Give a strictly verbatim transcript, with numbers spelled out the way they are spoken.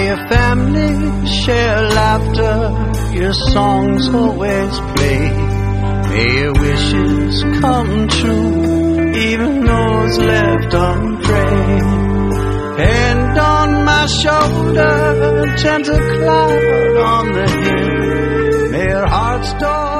your family share laughter, your songs always play. May your wishes come true, even those left unprayed. Hand on my shoulder, gentle cloud on the hill. May your heart's door